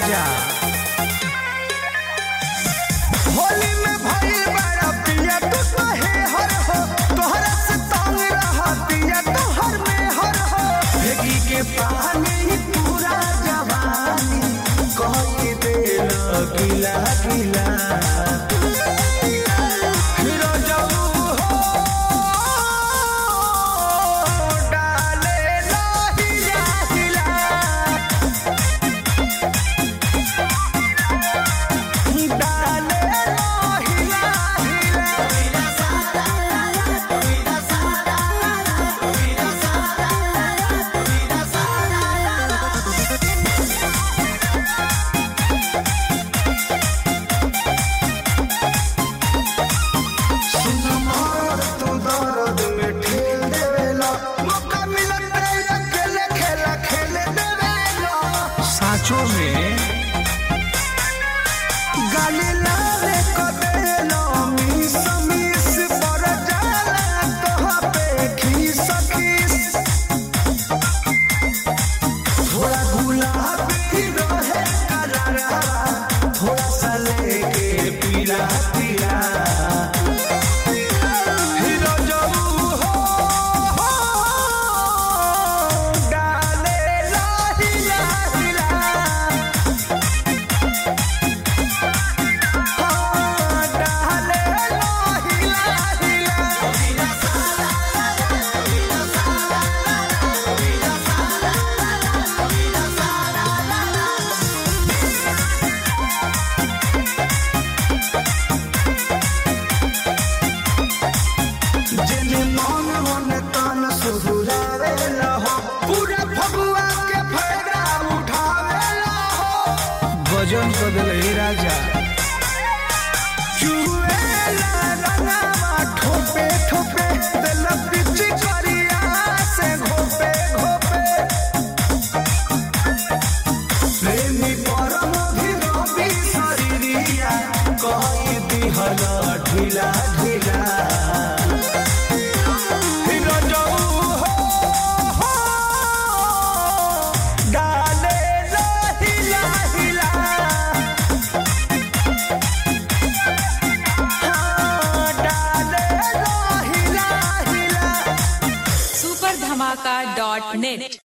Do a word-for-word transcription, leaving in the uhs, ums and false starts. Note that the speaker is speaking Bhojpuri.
राजा। होली में भइल बड़ा पिया तू कहे हर हो, तोहरा से तंग रहा पिया तोहर में हर हो। भेगी के पानी पूरा जवानी कह के देला गिला गिला। साचो में गाली लाले कदेलो मिस मिस पर जाला तोहा पे खीस खीस। थोड़ा गुलाबी रहे करारा, थोड़ा सा लेके पीला पीला। वजन बदल राजा। चुएला रंगावा ठोपे ठोपे दिल पिच करिया से घोपे घोपे। प्रेमी परम भी रवि शरीरिया कही दिहल ढीला ढीला। सुपर धमाका डॉट नेट।